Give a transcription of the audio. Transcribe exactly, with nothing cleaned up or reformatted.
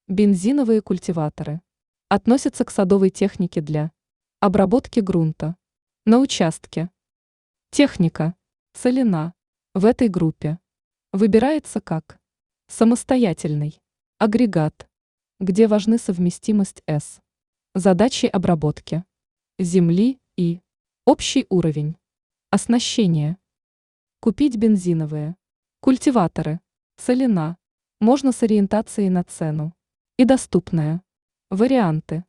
Бензиновые культиваторы относятся к садовой технике для обработки грунта на участке. Техника целина в этой группе выбирается как самостоятельный агрегат, где важны совместимость с задачей обработки земли и общий уровень оснащения. Купить бензиновые культиваторы целина можно с ориентацией на цену и доступные варианты.